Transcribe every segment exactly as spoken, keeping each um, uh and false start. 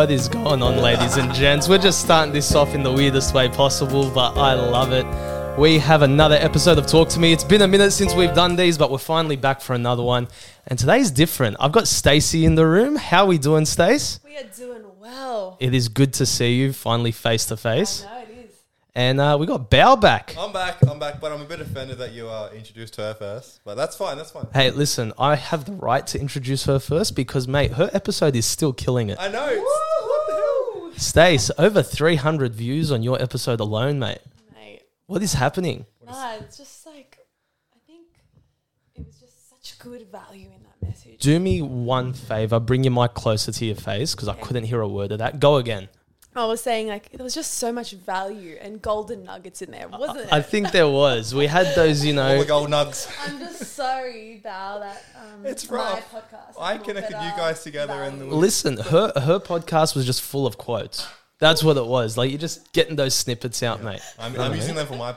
What is going on, ladies and gents? We're just starting this off in the weirdest way possible, but I love it. We have another episode of Talk to Me. It's been a minute since we've done these, but we're finally back for another one. And today's different. I've got Stacey in the room. How are we doing, Stace? We are doing well. It is good to see you finally face to face. I know it is. And uh, we got Bao back. I'm back, I'm back, but I'm a bit offended that you uh, introduced her first. But that's fine, that's fine. Hey, listen, I have the right to introduce her first because, mate, her episode is still killing it. I know. It's, what the hell? Stace, over three hundred views on your episode alone, mate. Mate. What is happening? Nah, it's just like, I think it was just such good value in that message. Do me one favor, bring your mic closer to your face because I couldn't hear a word of that. Go again. I was saying, like, there was just so much value and golden nuggets in there, wasn't I it? think there was. We had those, you All know. the gold nugs. I'm just sorry, Val, that um, It's my rough. podcast. I got connected better you guys together and value. the- Listen, her her podcast was just full of quotes. That's what it was. Like, you're just getting those snippets out, mate. I'm, I'm using them for my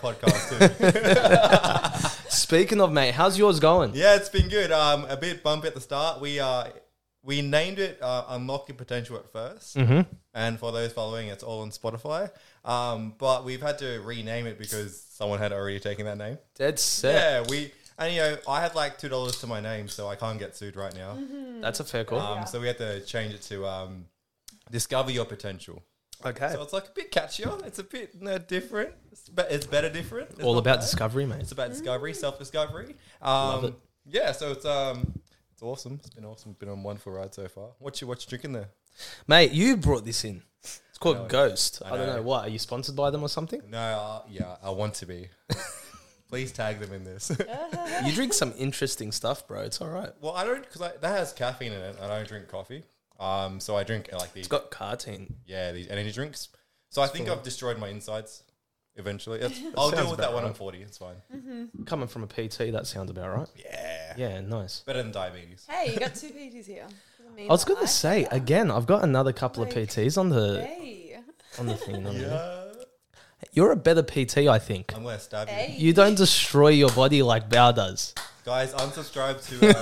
podcast too. Speaking of, mate, how's yours going? Yeah, it's been good. Um, a bit bumpy at the start. We uh, we named it uh, Unlock Your Potential at first. Mm-hmm. And for those following, it's all on Spotify. Um, but we've had to rename it because someone had already taken that name. Dead set. Yeah, we... And, you know, I had like two dollars to my name, so I can't get sued right now. That's a fair call. Um, Yeah. So we had to change it to um, Discover Your Potential. Okay. So it's like a bit catchier. It's a bit uh, different. It's, be- it's better different. It's All not about bad. discovery, mate. It's about discovery, self-discovery. Um, Love it. Yeah, so it's um, it's awesome. It's been awesome. Been on one for ride so far. What you what you drinking there? Mate, you brought this in. It's called I know. Ghost. I, I don't know. know what. Are you sponsored by them or something? No, uh, yeah, I want to be. Please tag them in this. You drink some interesting stuff, bro. It's all right. Well, I don't because that has caffeine in it. I don't drink coffee. Um, so I drink uh, like these. It's got cartine. Yeah, these energy drinks. So I think cool. I've destroyed my insides. Eventually, It's- I'll sounds deal with that about when I'm right. forty. It's fine. Coming from a P T, that sounds about right. Yeah, Yeah, nice. better than diabetes. Hey, you got two P Ts here. Doesn't mean I was that going to say, care. again, I've got another couple of Like, P Ts on the Hey. on the thing. On there. Yeah, You're a better P T, I think. I'm gonna stab Hey. you, You don't destroy your body like Bao does. guys. Unsubscribe to.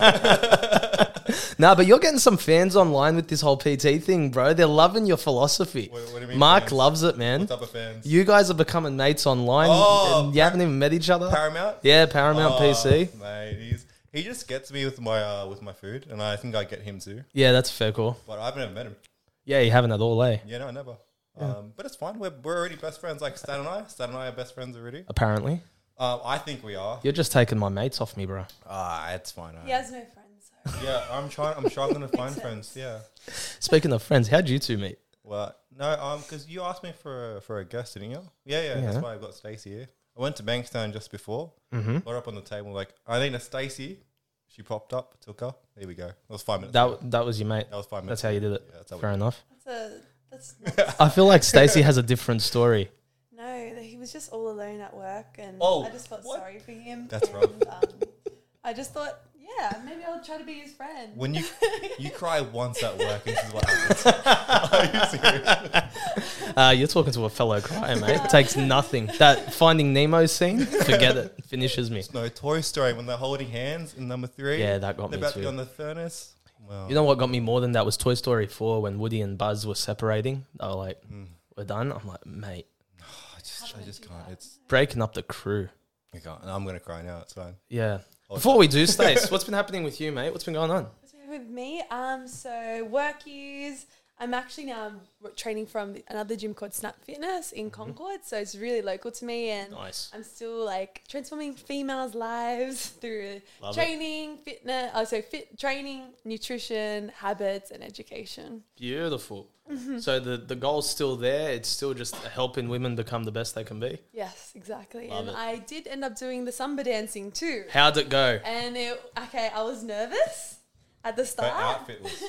Uh, Nah, but you're getting some fans online with this whole P T thing, bro. They're loving your philosophy. What- what do you mean, Mark fans? loves it, man. what type of fans? You guys are becoming mates online. Oh, and you haven't even met each other. Paramount. Yeah, Paramount Oh, P C. Mate, he's, he just gets me with my uh, with my food, and I think I get him too. Yeah, that's a fair call. But I've never met him. Yeah, you haven't at all, eh? Yeah, no, never. Um, but it's fine. We're, we're already best friends. Like Stan and I. Stan and I are best friends already. Apparently. Uh, I think we are. You're just taking my mates off me, bro. Ah, it's fine. He has no friends. So. Yeah, I'm trying. I'm struggling to find friends. Yeah. Speaking of friends, how'd you two meet? Well, no, um, because you asked me for a, for a guest, didn't you? Yeah, yeah, That's Yeah. why I've got Stacey here. I went to Bankstown just before. Mm-hmm. Got up on the table like I need a Stacey. She popped up, took her. There we go. That was five minutes. ago. That that was your mate. That was five That's minutes. how you did it. Yeah, that's how we Fair did it. enough. That's a, that's I feel like Stacey has a different story. no, that he was just all alone at work, and Oh, I just felt what? sorry for him. That's and, rough. Um, I just thought, yeah, maybe I'll try to be his friend. When you you cry once at work, and this is what happens. Are you serious? Uh, you're talking to a fellow crier, mate. It takes nothing. That Finding Nemo scene, forget it. Finishes me. No, Toy Story when they're holding hands in number three. Yeah, that got They're me about to too. go on the furnace. Well, You know what got me more than that was Toy Story four when Woody and Buzz were separating. They were like, Mm. we're done. I'm like, mate, I just, I just can't. It's breaking up the crew. I can't. I'm gonna cry now. It's fine. Yeah. Oh, Before we do, Stace, what's been happening with you, mate? What's been going on? With me, um, so work use. I'm actually now training from another gym called Snap Fitness in Concord, so it's really local to me, and Nice. I'm still like transforming females' lives through Love it. training, fitness, also fit training, nutrition, habits, and education. Beautiful. So the, the goal's still there. It's still just helping women become the best they can be. Yes, exactly. Love and it. I did end up doing the Samba dancing too. How'd it go? And it, okay, I was nervous at the Her start. outfit was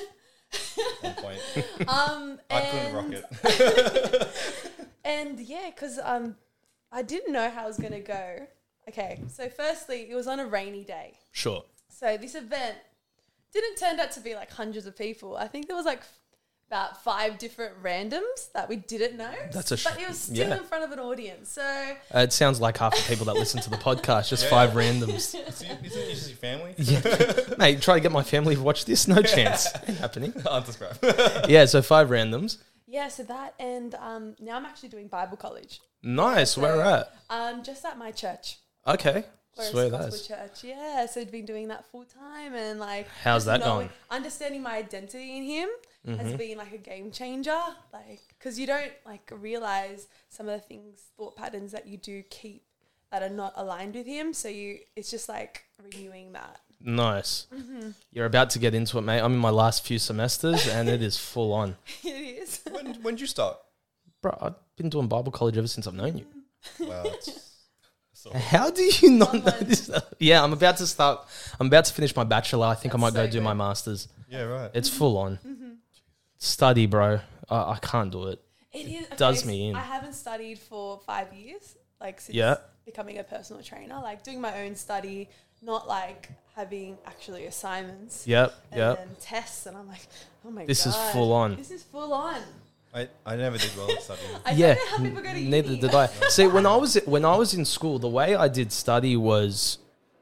on point. Um, I and, couldn't rock it. And yeah, because um, I didn't know how it was going to go. Okay, so firstly, it was on a rainy day. Sure. So this event didn't turn out to be like hundreds of people. I think there was like about five different randoms that we didn't know. That's a sh- but it was still yeah. in front of an audience. So Uh, it sounds like half the people that listen to the podcast, just Yeah. five randoms. Is it is it usually family? Yeah. Mate, try to get my family to watch this? No chance. Ain't happening. Unsubscribe. Yeah, so five randoms. yeah, so that and um, now I'm actually doing Bible college. Nice. So, Where at? Um, just at my church. Okay. Forest Swear Gospel that's. Church. Yeah, so I've been doing that full time and like How's just that knowing- going? Understanding my identity in Him Mm-hmm. has been like a game changer. Like, because you don't like realize some of the things, thought patterns that you do keep that are not aligned with Him. So you, it's just like renewing that. Nice. Mm-hmm. You're about to get into it, mate. I'm in my last few semesters and it is full on. It is. when when did you start? Bro, I've been doing Bible college ever since I've known you. Wow. It's, so How do you not know Online. this? Yeah, I'm about to start. I'm about to finish my bachelor. I think I That's might go so do my good. master's. yeah, right. It's full on. Mm-hmm. Study, bro. I, I can't do it. It is. Okay, Does so me in. I haven't studied for five years, like since Yeah. becoming a personal trainer, like doing my own study, not like having actually assignments. Yep, And yep. then tests, and I'm like, oh my god, This is full on. This is full on. I, I never did well at studying. I Yeah, don't know how people go to uni. neither did I. See, when I was when I was in school, the way I did study was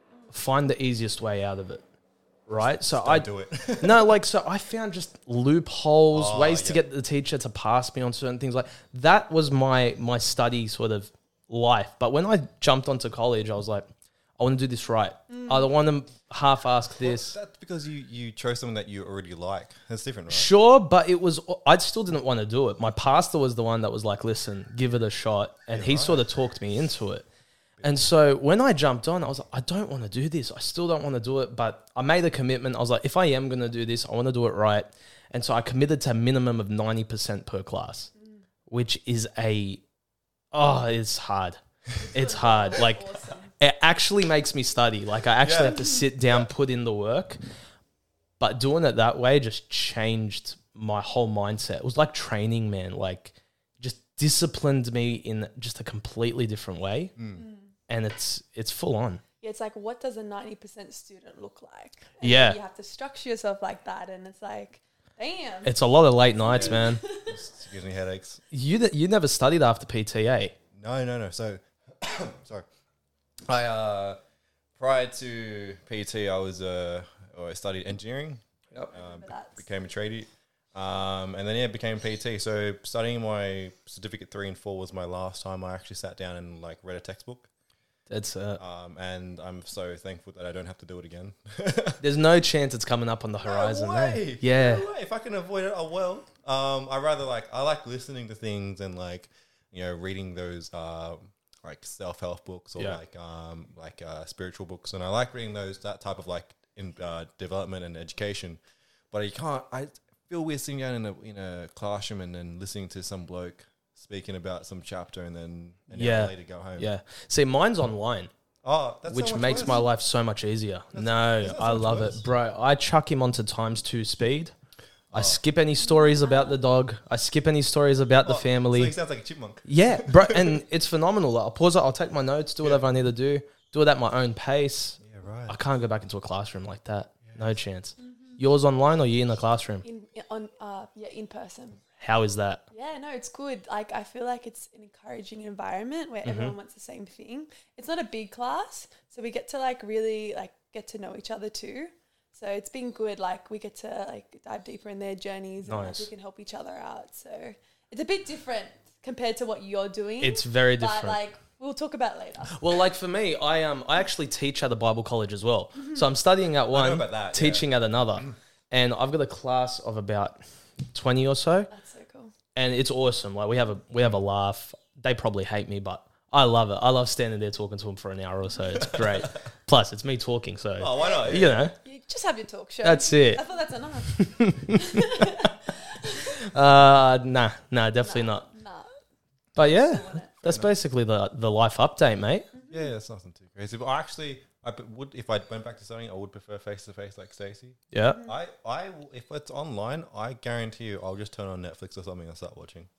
find the easiest way out of it. Right? So Don't I do it. no, like so I found just loopholes, Oh, ways to yeah. get the teacher to pass me on certain things. Like that was my my study sort of life. But when I jumped onto college, I was like, I want to do this right. Mm. I don't want to half ask this. That's because you, you chose something that you already like. That's different, right? Sure, but it was I still didn't want to do it. My pastor was the one that was like, "Listen, give it a shot," and he sort of talked me into it. And so when I jumped on, I was like, I don't want to do this. I still don't want to do it, but I made a commitment. I was like, if I am going to do this, I want to do it right. And so I committed to a minimum of ninety percent per class, Mm. which is a, oh, it's hard. It's hard. Like, Awesome. it actually makes me study. Like, I actually Yeah. have to sit down, put in the work. But doing it that way just changed my whole mindset. It was like training, man. Like, just disciplined me in just a completely different way. Mm. And it's it's full on. Yeah, it's like, what does a ninety percent student look like? And Yeah. you have to structure yourself like that, and it's like, damn. It's a lot of late nights, man. It gives me headaches. You d- you never studied after P T A. No, no, no. So, sorry. I uh, prior to P T, I was uh, or I studied engineering. Yep. Um, That's- became a tradie, um, and then yeah, became P T. So studying my certificate three and four was my last time I actually sat down and like read a textbook. It's uh, Um, and I'm so thankful that I don't have to do it again. there's no chance it's coming up on the horizon. No eh? way. Yeah. No way. If I can avoid it, I will. Um, I rather like I like listening to things and like you know reading those uh, like self help books or Yeah. like um, like uh, spiritual books, and I like reading those that type of like in uh, development and education. But you can't. I feel weird sitting down in a in a classroom and then listening to some bloke speaking about some chapter and then an Yeah. hour later go home. Yeah. See, mine's online, Oh, that's so which much makes worse. my life so much easier. no, that's I much love worse. it, bro. I chuck him onto times two speed. I skip any stories about the dog. I skip any stories about the Oh, family. So he sounds like a chipmunk. Yeah, bro, and it's phenomenal. Like, I'll pause it. I'll take my notes, do whatever I need to do, do it at my own pace. Yeah, right. I can't go back into a classroom like that. No chance. Yours online or you in the classroom? in, in on uh yeah in person. How is that? Yeah, no, it's good. Like, I feel like it's an encouraging environment where Mm-hmm. everyone wants the same thing. It's not a big class, so we get to like really like get to know each other too. So it's been good. Like, we get to like dive deeper in their journeys and like, Nice. we can help each other out. So it's a bit different compared to what you're doing. It's very but different. like we'll talk about it later. Well, like for me, I um I actually teach at a Bible college as well. So I'm studying at one, about that, yeah. teaching at another, and I've got a class of about twenty or so, That's so cool. and it's awesome. Like we have a we have a laugh. They probably hate me, but I love it. I love standing there talking to them for an hour or so. It's great. Plus, it's me talking, so Oh, why not? you know You just have your talk show. that's it. I thought that's enough. Uh, nah, nah, definitely not. Nah. But yeah, Still want it. that's basically the the life update, mate. Yeah, that's nothing too crazy. But I actually, I p- would if I went back to studying, I would prefer face to face like Stacey. Yeah. I, I, will- if it's online, I guarantee you, I'll just turn on Netflix or something and start watching.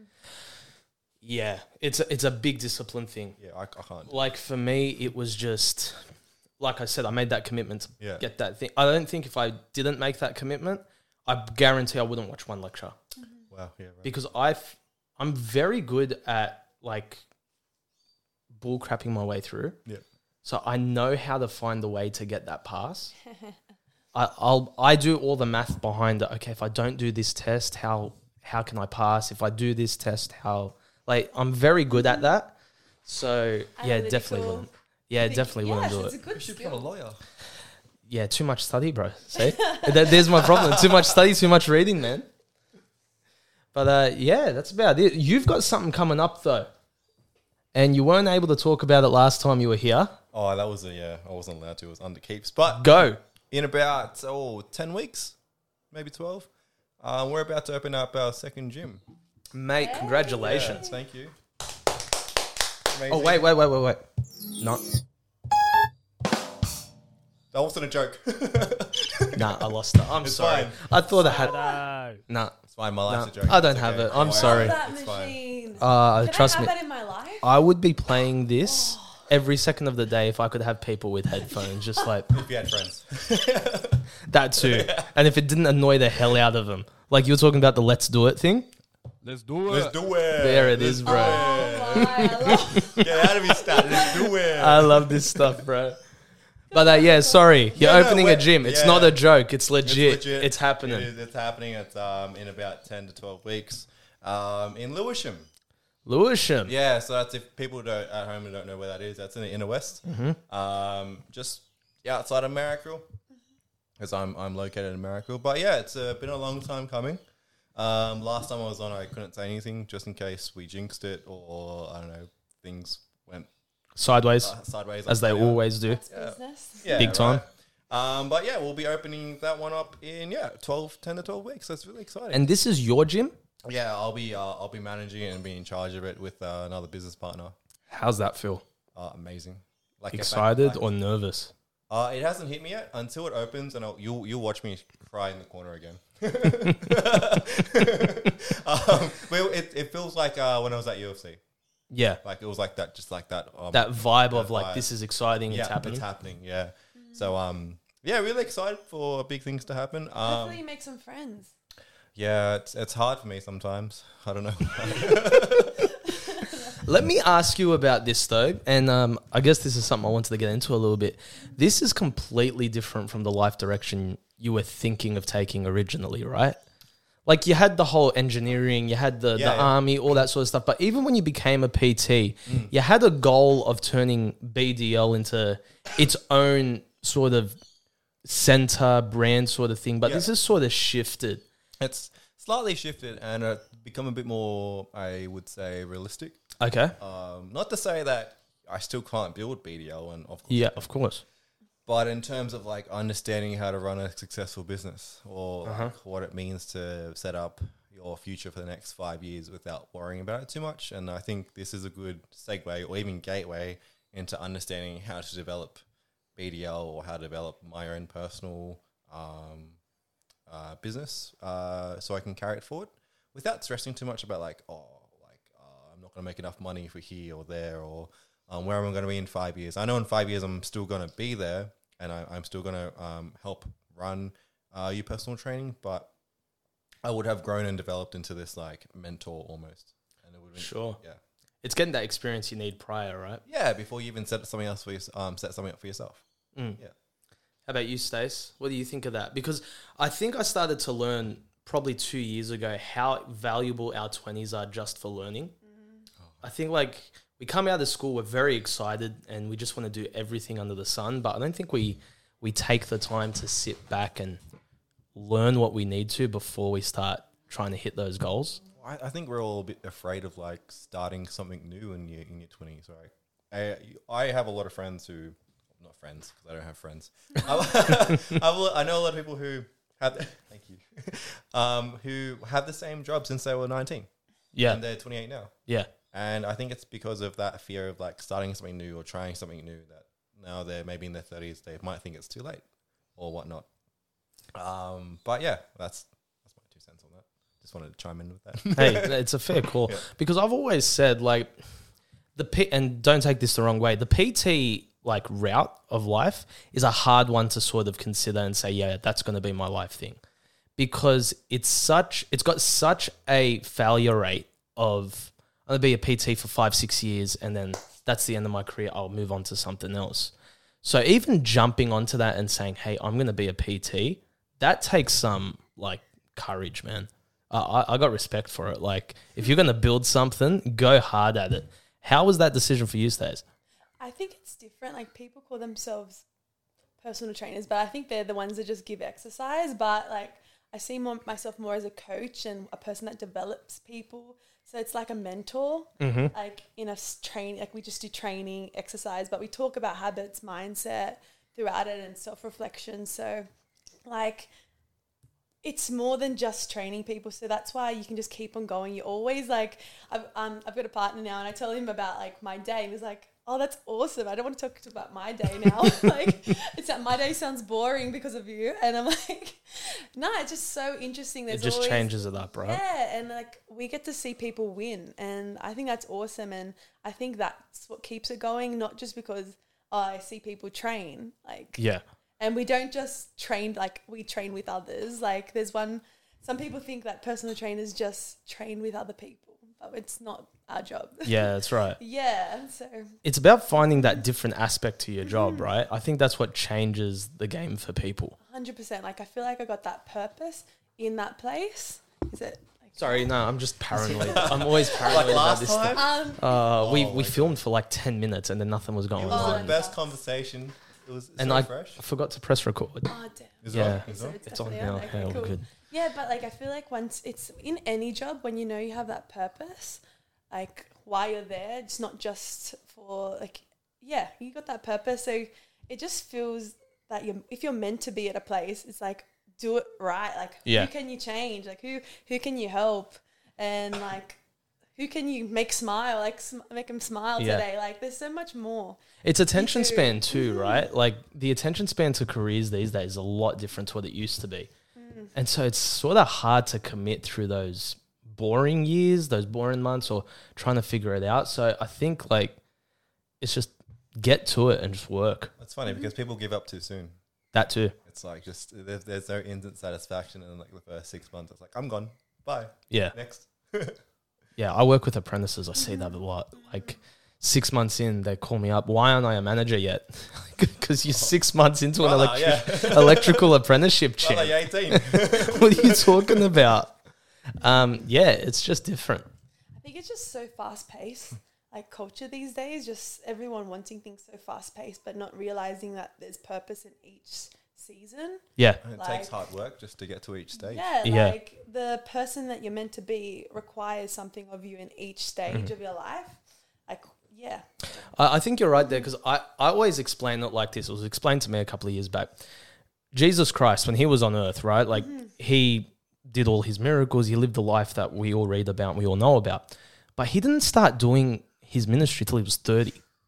Yeah, it's a, it's a big discipline thing. Yeah, I, I can't. Like for me, it was just like I said, I made that commitment to Yeah. get that thing. I don't think if I didn't make that commitment, I guarantee I wouldn't watch one lecture. Wow. Yeah. Right. because I've I'm very good at like bull crapping my way through. Yeah. So I know how to find the way to get that pass. I, I'll I do all the math behind it. Okay, if I don't do this test, how how can I pass? If I do this test, how like I'm very good at that. So yeah, definitely Analytical. wouldn't. Yeah, Think- definitely wouldn't yes, do it's it. a good You should become a skill. lawyer. Yeah, too much study, bro. See, That- there's my problem. Too much study, too much reading, man. But uh, yeah, that's about it. You've got something coming up though, and you weren't able to talk about it last time you were here. Oh, that was a yeah. I wasn't allowed to. It was under keeps. But Go. in about oh ten weeks, maybe twelve, um, we're about to open up our second gym. Mate, Yeah, congratulations. thank you. Oh, wait, wait, wait, wait, wait. No. That wasn't a joke. Nah, I lost it. I'm It's sorry. fine. I thought I had. No. Nah. It's fine. My life's No, a joke. I don't It's have okay. it. I'm Don't sorry. worry. That It's fine. machine. Uh, Can trust I me. have that in my life? I would be playing this every second of the day if I could have people with headphones, just like If you had friends. that too. And if it didn't annoy the hell out of them. Like you were talking about the let's do it thing. Let's do it. Let's do it. There it Let's is, do bro. it. Oh my, I love Get out of me, stat. Let's do it. I love this stuff, bro. But uh, yeah, sorry. You're Yeah, no, opening a we're- gym. It's yeah. not a joke. It's It's legit. It's, legit. happening. It is, it's happening. It's um, in about ten to twelve weeks um, in Lewisham. Lewisham. Yeah, so that's if people don't at home don't know where that is. That's in the inner west, Mm-hmm. um, just outside of Marrickville, because I'm I'm located in Marrickville. But yeah, it's uh, been a long time coming. Um, last time I was on, I couldn't say anything just in case we jinxed it or I don't know things went Sideways, uh, sideways as they upside down. always do. That's Yeah. business. Yeah, Big time. right. Um, but yeah, we'll be opening that one up in yeah twelve, ten to twelve weeks. That's really exciting. And this is your gym? yeah, I'll be uh, I'll be managing it and be in charge of it with uh, another business partner. How's that feel? Uh, amazing. Like Excited like- or nervous? Uh, it hasn't hit me yet until it opens, and I'll, you'll you'll watch me cry in the corner again. um, well, it, it feels like uh, when I was at U F C, Yeah. like it was like that, just like that. Um, That vibe that of like, vibe. this is exciting. yeah, It's happening. It's happening. Yeah. So um, yeah, really excited for big things to happen. Hopefully Um, you make some friends. yeah, it's it's hard for me sometimes. I don't know. Let me ask you about this though, and um, I guess this is something I wanted to get into a little bit. This is completely different from the life direction you were thinking of taking originally, right? Like you had the whole engineering, you had the, Yeah, the yeah. army, all that sort of stuff. But even when you became a P T, you had a goal of turning B D L into its own sort of center brand sort of thing. But Yeah. this is sort of shifted. It's slightly shifted and uh, become a bit more, I would say, realistic. Okay. Um, not to say that I still can't build B D L, and of course, Yeah, of course. but in terms of like understanding how to run a successful business or Uh-huh. like what it means to set up your future for the next five years without worrying about it too much. And I think this is a good segue or even gateway into understanding how to develop B D L or how to develop my own personal um, uh, business uh, so I can carry it forward without stressing too much about like, oh, like uh, I'm not going to make enough money for here or there or um, where am I going to be in five years. I know in five years I'm still going to be there and I, I'm still going to um, help run uh, your personal training, but I would have grown and developed into this like mentor almost. And it would Sure. yeah. It's getting that experience you need prior, right? Yeah, before you even set something else for your, um, set something up for yourself. Mm. Yeah. How about you, Stace? What do you think of that? Because I think I started to learn probably two years ago how valuable our twenties are just for learning. I think like we come out of school, we're very excited and we just want to do everything under the sun, but I don't think we we take the time to sit back and learn what we need to before we start trying to hit those goals. I, I think we're all a bit afraid of like starting something new in your in your twenties, right? I I have a lot of friends who, not friends because I don't have friends. I, I know a lot of people who have thank you, um, who have the same job since they were nineteen. Yeah. And they're twenty-eight now. Yeah. And I think it's because of that fear of like starting something new or trying something new that now they're maybe in their thirties, they might think it's too late or whatnot. Um, but yeah, that's that's my two cents on that. Just wanted to chime in with that. Hey, it's a fair call Yeah. because I've always said like the P, and don't take this the wrong way, the P T like route of life is a hard one to sort of consider and say, yeah, that's going to be my life thing. because it's such it's got such a failure rate of I'm gonna be a P T for five, six years and then that's the end of my career. I'll move on to something else. So even jumping onto that and saying, hey, I'm gonna be a P T, that takes some like courage, man. Uh, I, I got respect for it. Like if you're gonna build something, go hard at it. How was that decision for you, Stace? I think it's different. Like people call themselves personal trainers, but I think they're the ones that just give exercise. But like I see more, myself more as a coach and a person that develops people. So it's like a mentor, Mm-hmm. like in a train, like we just do training, exercise, but we talk about habits, mindset throughout it and self-reflection. So like it's more than just training people. So that's why you can just keep on going. You're always like, I've, um, I've got a partner now and I tell him about like my day and he's like, oh, that's awesome. I don't want to talk about my day now. Like, it's that my day sounds boring because of you. And I'm like, no, it's just so interesting. There's It just always, changes it up, right? Yeah, and like we get to see people win, and I think that's awesome. And I think that's what keeps it going, not just because oh, I see people train, like Yeah. and we don't just train like we train with others. Like there's one, some people think that personal trainers just train with other people, but it's not our job. Yeah, that's right. Yeah, so It's about finding that different aspect to your job, right? I think that's what changes the game for people. one hundred percent. Like I feel like I got that purpose in that place. Is it? Like, Sorry, no, I'm just paranoid. I'm always paranoid about last this time? stuff. Um, Uh, we, Oh we my filmed for like ten minutes and then nothing was going It was Oh, on. the no. best conversation. It was And so I fresh. forgot to press record. oh damn. Is Yeah. it on? Is it on? It's It's on definitely now. on. Okay, Yeah, all cool. good. Yeah, but like I feel like once it's in any job, when you know you have that purpose, like why you're there, it's not just for like, yeah, you got that purpose. So it just feels that you're, if you're meant to be at a place, it's like do it right. Like Yeah. who can you change? Like who who can you help? And like who can you make smile? Like sm- make them smile Yeah. today. Like there's so much more. It's attention too. span too, right? Like the attention span to careers these days is a lot different to what it used to be. And so it's sort of hard to commit through those boring years, those boring months, or trying to figure it out. So I think like it's just get to it and just work. It's funny because people give up too soon. That too. It's like just there's, there's no instant satisfaction in like the first six months. It's like I'm gone. Bye. Yeah. Next. Yeah. I work with apprentices. I see that a lot. Like six months in, they call me up. Why aren't I a manager yet? Because you're six months into an Brother, electric, yeah. electrical apprenticeship, champ. Brother, you're eighteen. What are you talking about? Um, yeah, it's just different. I think it's just so fast paced. Like culture these days, just everyone wanting things so fast paced, but not realizing that there's purpose in each season. Yeah. And it Like- takes hard work just to get to each stage. Yeah, Yeah. like the person that you're meant to be requires something of you in each stage Mm-hmm. of your life. Like, yeah. I I think you're right there because I, I always explain it like this. It was explained to me a couple of years back. Jesus Christ, when he was on earth, right? Like he did all his miracles. He lived the life that we all read about, we all know about. But he didn't start doing his ministry till he was thirty.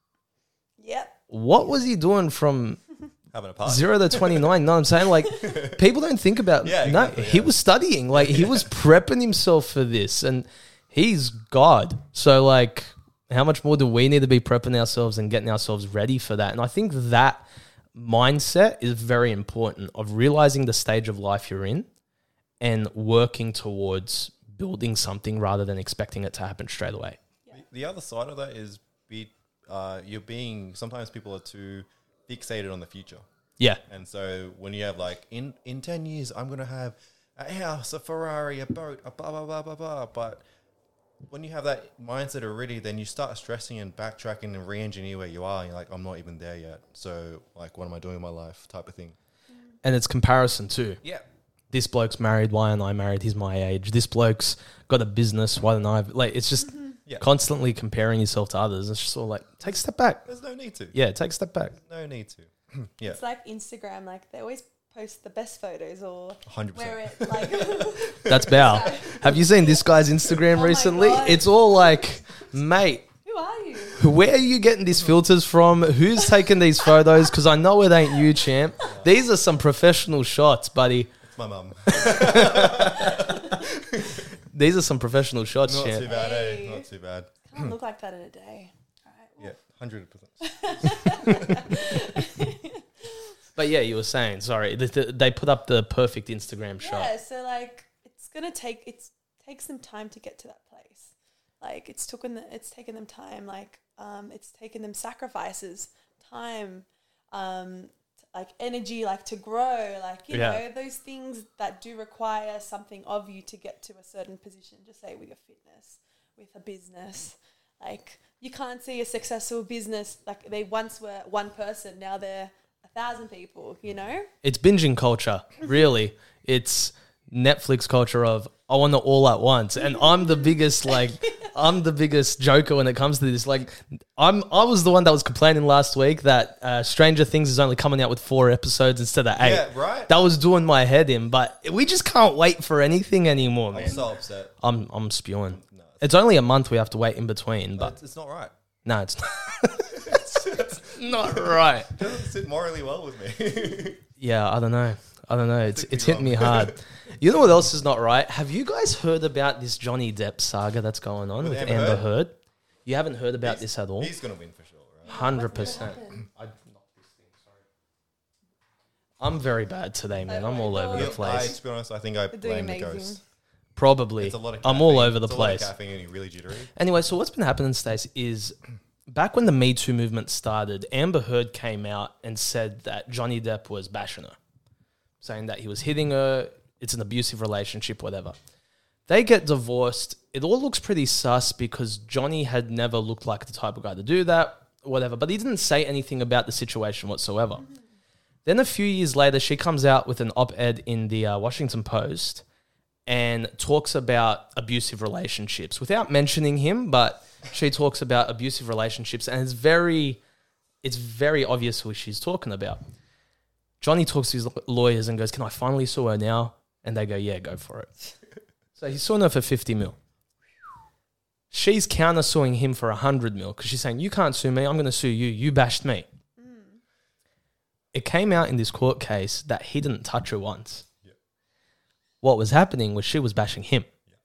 Yep. What was he doing from Having a party. zero to twenty-nine? No, I'm saying like people don't think about Yeah, no, exactly, he yeah. was studying. Like he was prepping himself for this and he's God. So like how much more do we need to be prepping ourselves and getting ourselves ready for that? And I think that mindset is very important of realizing the stage of life you're in and working towards building something rather than expecting it to happen straight away. The, the other side of that is be uh, you're being sometimes people are too fixated on the future. Yeah. And so when you have like in, in ten years I'm gonna have a house, a Ferrari, a boat, a blah blah blah blah blah. But when you have that mindset already, then you start stressing and backtracking and re-engineer where you are. And you're like, I'm not even there yet. So like, what am I doing in my life? Type of thing. And it's comparison too. Yeah. This bloke's married, why aren't I married? He's my age. This bloke's got a business, why don't I? Like, it's just Yeah. constantly comparing yourself to others. It's just all like, take a step back. There's no need to. Yeah, take a step back. No need to. Yeah. It's like Instagram, like they always post the best photos or one hundred where percent. it like That's Bao. Have you seen this guy's Instagram Oh my recently? God. It's all like, mate, who are you? where are you getting these filters from? Who's taking these photos? Because I know it ain't you, champ. These are some professional shots, buddy. It's my mum. These are some professional shots, Not champ. too bad, eh? Hey. Not too bad. Can't look like that in a day. All right. Yeah, one hundred percent. But yeah, you were saying, sorry, they, they put up the perfect Instagram shot. Yeah, so like it's gonna take it's takes them time to get to that place. Like it's taken the, it's taken them time. Like um, it's taken them sacrifices, time, um, t- like energy, like to grow. Like you Yeah. know those things that do require something of you to get to a certain position. Just say with your fitness, with a business, like you can't see a successful business like they once were one person, now they're a thousand people. You know. It's binging culture, really. It's Netflix culture of I want it all at once, and I'm the biggest like I'm the biggest joker when it comes to this. Like I'm I was the one that was complaining last week that uh, Stranger Things is only coming out with four episodes instead of eight. Yeah, right. That was doing my head in, but we just can't wait for anything anymore, man. I'm so upset. I'm I'm spewing. No, It's only a month we have to wait in between, but It's, it's not right. no, it's not. It's not right. It doesn't sit morally well with me. Yeah, I don't know. I don't know. It's think it's you're hitting me wrong. hard. You know what else is not right? Have you guys heard about this Johnny Depp saga that's going on With with Amber Amber, Heard? Heard? You haven't heard about He's- this at all? He's gonna win for sure, right? Hundred percent. I'm very bad today, man. I'm all over the Yeah, I, place. to be honest, I think I They're doing blame the amazing. ghost. Probably. It's a lot of I'm all caffeine. over the It's a lot of place. caffeine and really jittery. Anyway, so what's been happening, Stace, is back when the Me Too movement started, Amber Heard came out and said that Johnny Depp was bashing her, saying that he was hitting her, it's an abusive relationship, whatever. They get divorced. It all looks pretty sus because Johnny had never looked like the type of guy to do that, whatever, but he didn't say anything about the situation whatsoever. Then a few years later, she comes out with an op-ed in the uh, Washington Post and talks about abusive relationships without mentioning him, but she talks about abusive relationships, and it's very, it's very obvious who she's talking about. Johnny talks to his lawyers and goes, "Can I finally sue her now?" And they go, "Yeah, go for it." So he's suing her for fifty mil. She's counter suing him for one hundred mil because she's saying, "You can't sue me. I'm going to sue you. You bashed me." Mm. It came out in this court case that he didn't touch her once. What was happening was she was bashing him.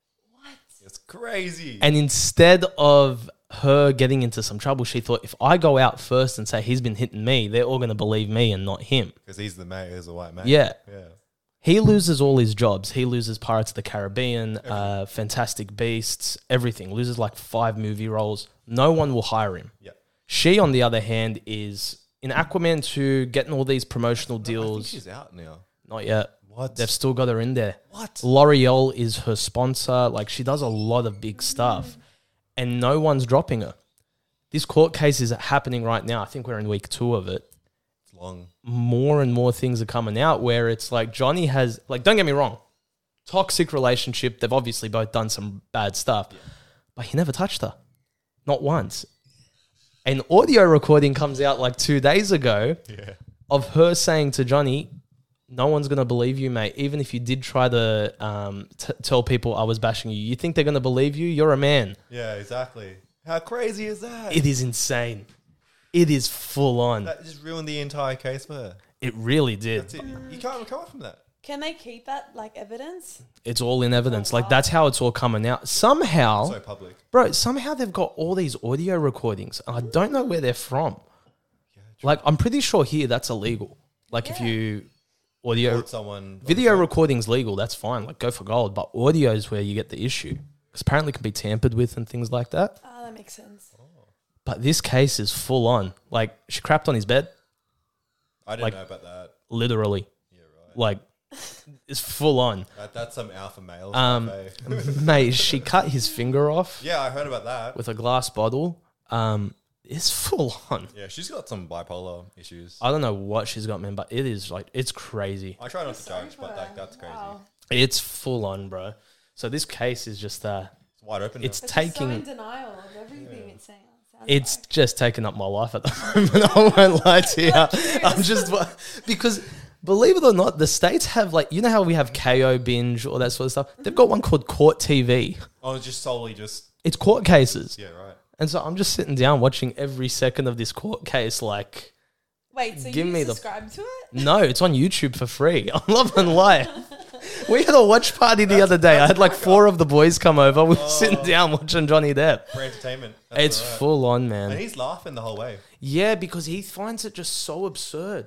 It's crazy. And instead of her getting into some trouble, she thought, if I go out first and say he's been hitting me, they're all going to believe me and not him. Because he's the mate, he's a white man. Yeah. Yeah. He loses all his jobs. He loses Pirates of the Caribbean, uh, Fantastic Beasts, everything. Loses like five movie roles. No one will hire him. Yeah. She, on the other hand, is in Aquaman two, getting all these promotional I think deals. she's out now. Not yet. What? They've still got her in there. What? L'Oreal is her sponsor. Like, she does a lot of big stuff. And no one's dropping her. This court case is happening right now. I think we're in week two of it. It's long. More and more things are coming out where it's like Johnny has, like, don't get me wrong, toxic relationship. They've obviously both done some bad stuff, yeah. But he never touched her. Not once. An audio recording comes out like two days ago Yeah. of her saying to Johnny, "No one's going to believe you, mate. Even if you did try to um, t- tell people I was bashing you, you think they're going to believe you? You're a man." Yeah, exactly. How crazy is that? It is insane. It is full on. That just ruined the entire case for her. It really did. That's it. You can't recover from that. Can they keep that like evidence? It's all in evidence. Like, that's how it's all coming out. Somehow, So public. bro, somehow they've got all these audio recordings. And I don't know where they're from. Yeah, Like, I'm pretty sure here that's illegal. Like, if Yeah. you audio, Record someone. video recording's legal, that's fine. Like, go for gold. But audio is where you get the issue. Because apparently it can be tampered with and things like that. Oh, that makes sense. But this case is full on. Like, she crapped on his bed, I didn't like- know about that. literally. Yeah, right. Like, it's full on. That, that's some alpha male Um, stuff, eh? Mate, she cut his finger off Yeah, I heard about that. with a glass bottle. Um, it's full on. Yeah, she's got some bipolar issues. I don't know what she's got, man, but it is like, it's crazy. I try not to Sorry judge, for but her. like that's crazy. Wow. It's full on, bro. So this case is just, uh, It's wide open. It's now. But she's so taking- in denial of everything it's saying. Sounds it's like. just taking up my life at the moment. I won't lie to you. I'm just, because believe it or not, the States have like, you know how we have K O binge, all that sort of stuff? They've got one called Court T V. Oh, it's just solely just It's court cases. yeah, right. And so I'm just sitting down watching every second of this court case like, Wait, so give you me the- subscribe to it? no, it's on YouTube for free. I'm Love and Life. We had a watch party the other day. I had like four of the boys come over. We were sitting down watching Johnny Depp. For entertainment. That's It's alright. full on, And man. he's laughing the whole way. Yeah, because he finds it just so absurd. Yeah.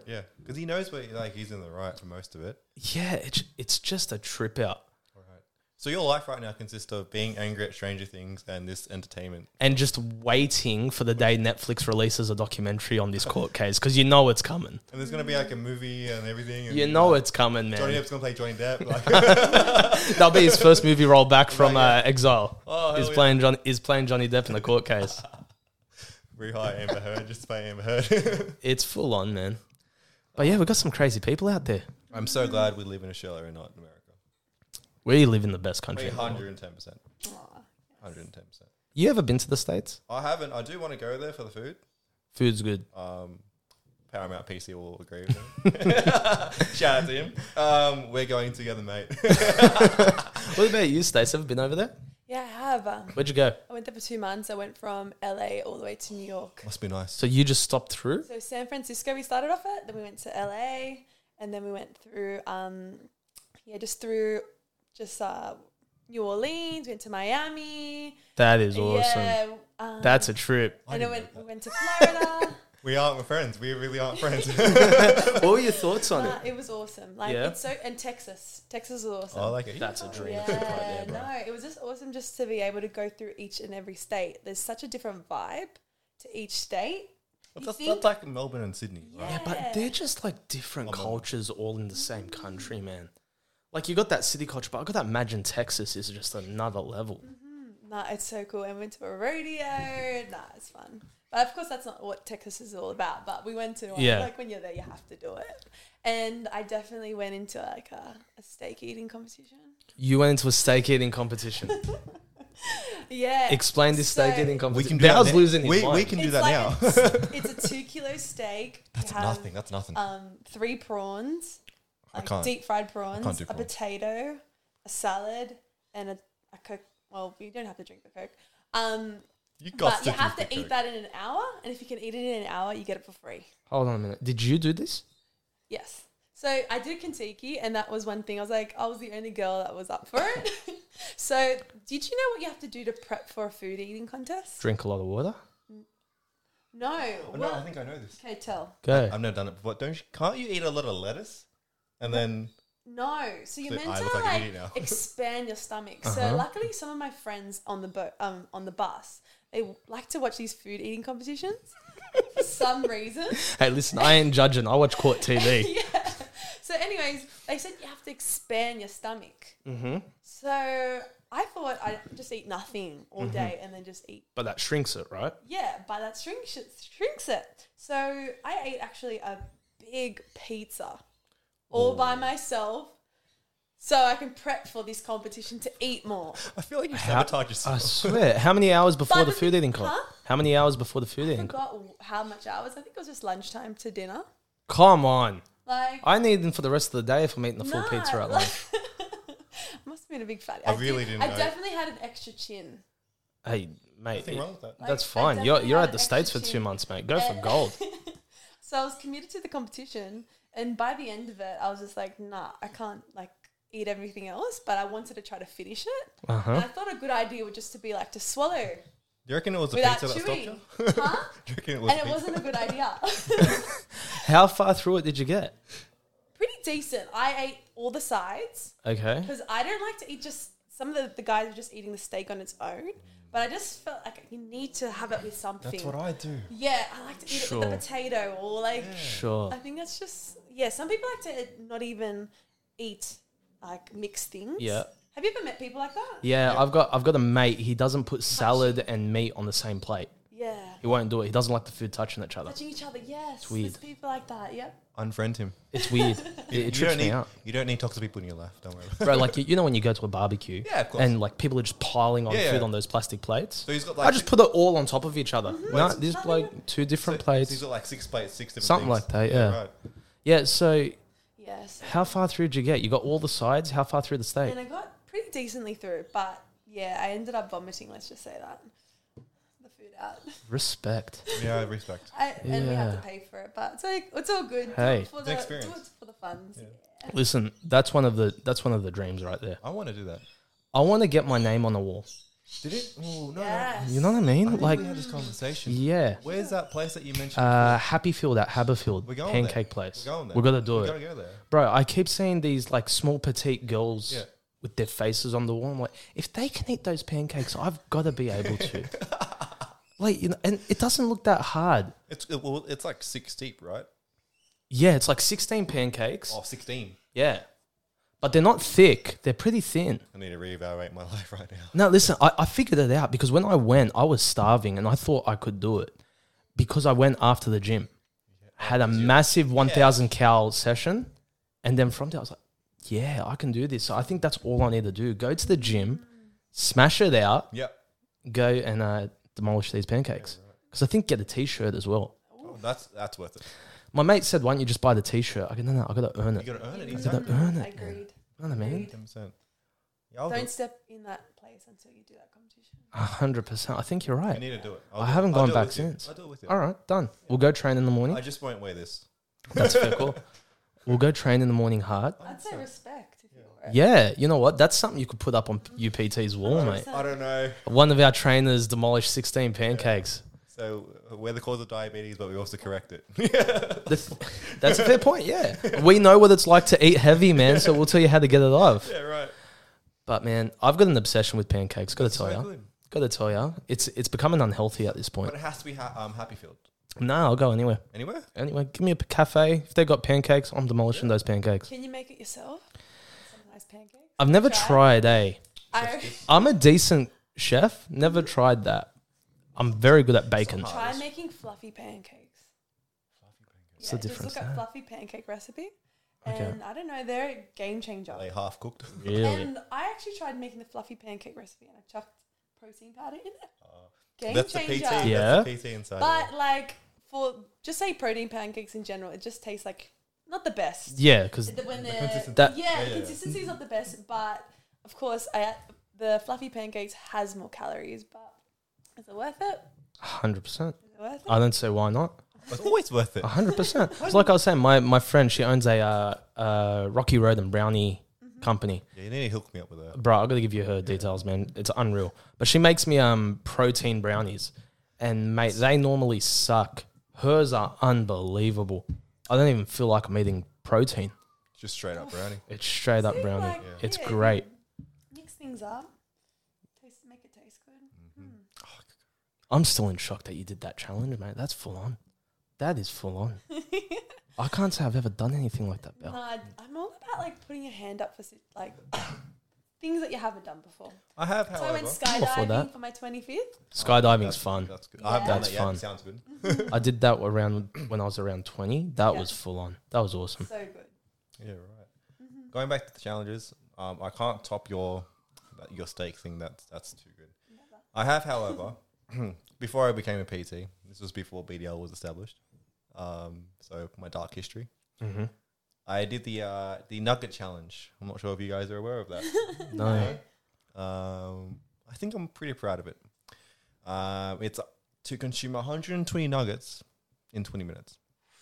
Because he knows where like he's in the right for most of it. Yeah, it's it's just a trip out. Right. So your life right now consists of being angry at Stranger Things and this entertainment. And just waiting for the day Netflix releases a documentary on this court case because you know it's coming. And there's going to be like a movie and everything. And You know like, it's coming, man. Johnny Depp's going to play Johnny Depp. Like That'll be his first movie role back from Right, uh, Exile. Oh, hell He's yeah. playing John. He's playing Johnny Depp in the court case. Very high Amber Heard, just play Amber Heard. It's full on, man. But yeah, we've got some crazy people out there. I'm so glad we live in Australia and not in America. We live in the best country. We in the world. one hundred ten percent. Aw, one hundred ten percent. You ever been to the States? I haven't. I do want to go there for the food. Food's good. Um, Paramount P C will agree with me. Shout out to him. Um, we're going together, mate. What about you, Stace? Ever been over there? Yeah, I have. Um, Where'd you go? I went there for two months. I went from L A all the way to New York. Must be nice. So you just stopped through? So San Francisco we started off at, then we went to L A, and then we went through, um, yeah, just through just uh, New Orleans, went to Miami. That is awesome. Yeah, um, That's a trip. and then went, we went to Florida. We aren't friends. We really aren't friends. What were your thoughts on Nah, it? it was awesome. Like Yeah? it's so, and Texas, Texas was awesome. Oh, like it. That's a dream Yeah, trip right there, bro. no, it was just awesome just to be able to go through each and every state. There's such a different vibe to each state. You That's, think? that's like Melbourne and Sydney. Right? Yeah, but they're just like different cultures all in the same country, man. Like you got that city culture, but I got that Imagine Texas is just another level. Nah, it's so cool. And went to a rodeo. Nah, it's fun. But of course, that's not what Texas is all about. But we went to one. Yeah. Like when you're there, you have to do it. And I definitely went into like a, a steak eating competition. You went into a steak eating competition. Yeah. Explain this steak So- eating We competition. can do that Dow's now. losing his we, mind. we can do It's that like now. It's, it's a two kilo steak. That's You have, nothing. That's nothing. Um, three prawns, I like can't. deep fried prawns, can't do a prawns. potato, a salad, and a, a coke. Well, you don't have to drink the coke. Um, you got but you have to eat that in an hour, and if you can eat it in an hour, you get it for free. Hold on a minute. Did you do this? Yes. So I did Kentucky, and that was one thing. I was like, I was the only girl that was up for it. So did you know what you have to do to prep for a food eating contest? Drink a lot of water? No. Oh, no, I think I know this. Okay, tell. Go. I've never done it before. Don't you, can't you eat a lot of lettuce and then No. So you're So meant I to look like an like idiot now. expand your stomach. Uh-huh. So luckily, some of my friends on the boat, um, on the bus, they like to watch these food eating competitions for some reason. Hey, listen, I ain't judging. I watch court T V. Yeah. So, anyways, they said you have to expand your stomach. Mm-hmm. So I thought I'd just eat nothing all day and then just eat. But that shrinks it, right? Yeah, but that shrinks it, shrinks it. So I ate actually a big pizza all by myself so I can prep for this competition to eat more. I feel like you How- sabotage I yourself. swear. How many hours before But the the food thing- eating con? huh? How many hours before the food I eating con? forgot how much hours. I think it was just lunchtime to dinner. Come on. Like, I need them for the rest of the day if I'm eating the full nah, pizza at like- lunch. must have been a big fatty. I really didn't I know. definitely had an extra chin. Hey, mate, Nothing wrong with that. Like, that's I fine. You're definitely you're had at the an States for extra two chin. months, mate. Go for And- gold. So I was committed to the competition, and by the end of it, I was just like, nah, I can't like eat everything else, but I wanted to try to finish it. Uh And huh. I thought a good idea would just to be like to swallow Do you reckon it was the without pizza that stopped chewing, you? huh? Do you reckon it was And the it pizza? wasn't a good idea. How far through it did you get? Pretty decent. I ate all the sides Okay. because I don't like to eat just. Some of the, the guys were just eating the steak on its own, but I just felt like you need to have it with something. That's what I do. Yeah, I like to eat it with Sure. the potato or like. Sure. I think that's just yeah. Some people like to not even eat like mixed things. Yeah. Have you ever met people like that? Yeah, I've got I've got a mate. He doesn't put salad and meat on the same plate. Yeah. He won't do it. He doesn't like the food touching each other. Touching each other, yes. It's weird. There's people like that, yep. Unfriend him. It's weird. It, it you trips don't me need out. you don't need toxic people in your life. Don't worry. Bro, like you, you know when you go to a barbecue, Yeah, of course. and like people are just piling on Yeah, food yeah. on those plastic plates. So he's got I like just put it all on top of each other. No, Wait, this like two different so plates. He's got like six plates, six different Something things. like that, yeah. right. Yeah. So Yes. how far through did you get? You got all the sides. How far through the steak? And I got pretty decently through, but yeah, I ended up vomiting, let's just say that. The food out. Respect. Yeah, respect. I, and we have Yeah. to pay for it, but it's like it's all good. Do Hey. it for The the, experience. Do it for the funds. Yeah. Yeah. Listen, that's one of the that's one of the dreams right there. I want to do that. I want to get my name on the wall. Did it? Oh no. Yes. You know what I I mean? think Like, we had this conversation. yeah. Where's that place that you mentioned? Uh, Happyfield at Haberfield, We're going pancake there. place. We're going there. We're gonna do we it, gotta go there. bro. I keep seeing these like small petite girls Yeah. with their faces on the wall. I'm like, if they can eat those pancakes, I've got to be able to. Like, you know, and it doesn't look that hard. It's it, well, it's like six deep, right? Yeah, it's like sixteen pancakes. Oh, sixteen. Yeah, but they're not thick. They're pretty thin. I need to reevaluate my life right now. No, listen, I, I figured it out because when I went, I was starving and I thought I could do it because I went after the gym, had a massive one thousand cal session, and then from there I was like, yeah, I can do this. So I think that's all I need to do. Go to the gym, smash it out, Yep. go and uh, demolish these pancakes. Because I think get a t-shirt as well. Oh, that's that's worth it. My mate said, why don't you just buy the t-shirt? I go, no, no, I got to earn You it. gotta earn it. I Exactly. gotta earn it. Agreed. You know what I mean? ten percent. Yeah, I'll do Don't it. step in that place until you do that competition. A hundred percent. I think you're You right. need to do it. I I'll do haven't it. I'll gone do it back with you. since. I'll do it with you. All right, done. We'll go train in the morning. I just won't wear this. That's fair call. We'll go train in the morning hard. I'd say respect if you were. Yeah, you know what? That's something you could put up on U P T's wall, mate. I don't know. One of our trainers demolished sixteen pancakes. So uh, we're the cause of diabetes, but we also correct it. The th- That's a fair point, yeah. We know what it's like to eat heavy, man, so we'll tell you how to get it off. yeah, right. But, man, I've got an obsession with pancakes, got to tell So you. good. Got to tell you. It's it's becoming unhealthy at this point. But it has to be ha- um, Happyfield. No, I'll go anywhere. Anywhere? Anyway, give me a p- cafe. If they got pancakes, I'm demolishing those pancakes. Can you make it yourself? Some nice pancakes. I've never Try. tried, eh? I I'm a decent chef. Never tried that. I'm very good at bacon. Somehow. try this- making fluffy pancakes. What's the Yeah, difference Just look there? up fluffy pancake recipe, Okay. and I don't know, they're a game changer. Are they half cooked? Really? And I actually tried making the fluffy pancake recipe, and I chucked protein powder in it. Game That's the changer. P T. Yeah. That's the P T inside. But like for just say protein pancakes in general, it just tastes like not the best. Yeah, because The- When the consistency. That- yeah, Yeah, the yeah. consistency is not the best, but of course, I the fluffy pancakes has more calories. But is it worth it? one hundred percent. Is it worth it? I don't say why not. It's always worth it. one hundred percent. It's like I was saying, my, my friend, she owns a uh, uh, Rocky Road and Brownie company. Yeah, you need to hook me up with that. Bro, I've got to give you her details, man. It's unreal. But she makes me um protein brownies. And, mate, they normally suck. Hers are unbelievable. I don't even feel like I'm eating protein. Just straight up brownie. It's straight up See, brownie. like, It's yeah, great. Mix things up. Taste, make it taste good. Mm-hmm. Hmm. I'm still in shock that you did that challenge, mate. That's full on. That is full on. I can't say I've ever done anything like that, No, Belle. I, I'm all about like putting your hand up for si- like things that you haven't done before. I have, So I went however. all for that. skydiving for my twenty-fifth. Skydiving's That's- fun. That's good. I haven't Yeah. done That's that yet. fun. Sounds good. I did that around when I was around twenty. That Yeah. was full on. That was awesome. So good. Yeah, right. Going back to the challenges, um, I can't top your that- your steak thing. That's that's too good. Never. I have, however, before I became a P T, this was before B D L was established. Um, so my dark history. Mm-hmm. I did the uh, the nugget challenge. I'm not sure if you guys are aware of that. No. Um, I think I'm pretty proud of it. Um, it's to consume one hundred twenty nuggets in twenty minutes.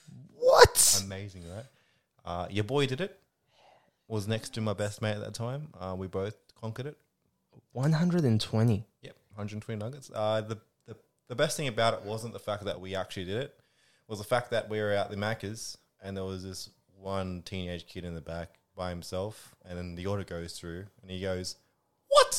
What? Amazing, right? Uh, your boy did it. Was next to my best mate at that time. Uh, we both conquered it. one hundred twenty. Yep, one hundred twenty nuggets. Uh, the, the the best thing about it wasn't the fact that we actually did it. Was the fact that we were out the Macca's and there was this one teenage kid in the back by himself, and then the order goes through, and he goes, "What?"